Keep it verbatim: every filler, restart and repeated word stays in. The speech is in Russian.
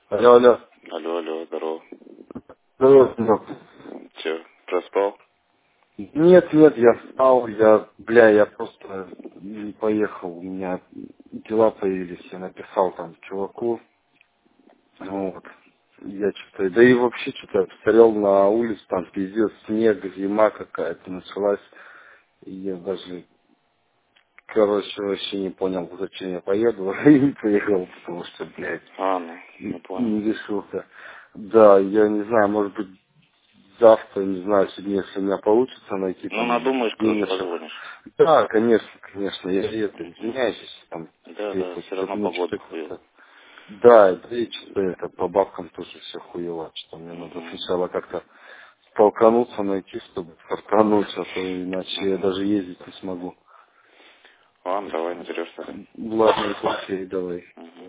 Алло, алло. Алло, алло, здорово. Здорово, сынок. Че, проспал? Нет, нет, я встал, я, бля, я просто не поехал, у меня дела появились, я написал там чуваку, ну вот, я что-то, да и вообще что-то я посмотрел на улицу, там пиздец, снег, зима какая-то началась, и я даже, короче, вообще не понял, зачем я поеду, и не поехал, потому что, блядь, А, ну, не не понял. не решился. Да, я не знаю, может быть, завтра, не знаю, сегодня, если у меня получится найти Ну, там надумаешь, короче, денежек. позвонишь. Да, конечно, конечно, я и это Мгм. извиняюсь, если там Да, да, это все что-то, равно ну погода что-то хуёвая. как-то. Да, да и что-то это по бабкам тоже все хуево, что мне надо Угу. сначала как-то столкнуться, найти, чтобы стартануть, а то иначе я Угу. даже ездить не смогу. Ладно, давай наберешься. Ладно, окей, давай. Угу.